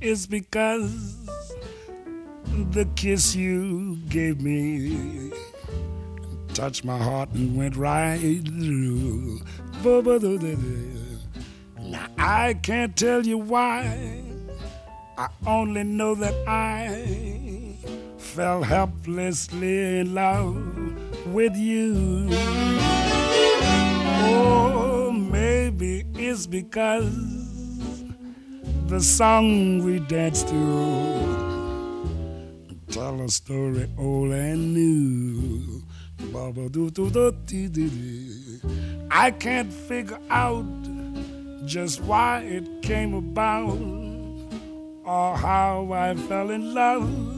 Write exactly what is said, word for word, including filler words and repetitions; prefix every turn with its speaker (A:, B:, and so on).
A: it's because the kiss you gave me touched my heart and went right through. Now I can't tell you why. I only know that I fell helplessly in love with you. Oh, maybe it's because the song we danced to tell a story old and new. I can't figure out just why it came about or how I fell in love